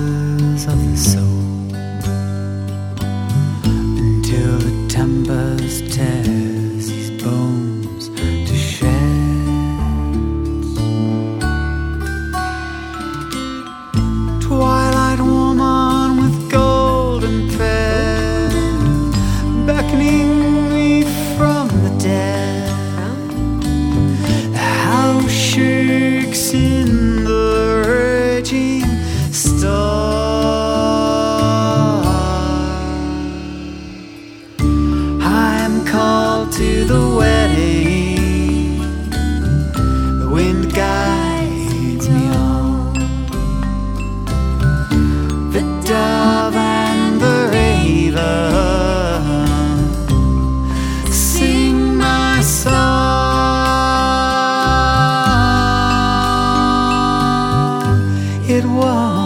fibers of the soul, until the tempest tears these bones to shreds. Twilight woman with golden thread, beckoning me from the dead. The house shakes in the raging storm. I am called to the wedding, the wind guides me on. The dove and the raven sing my song. It was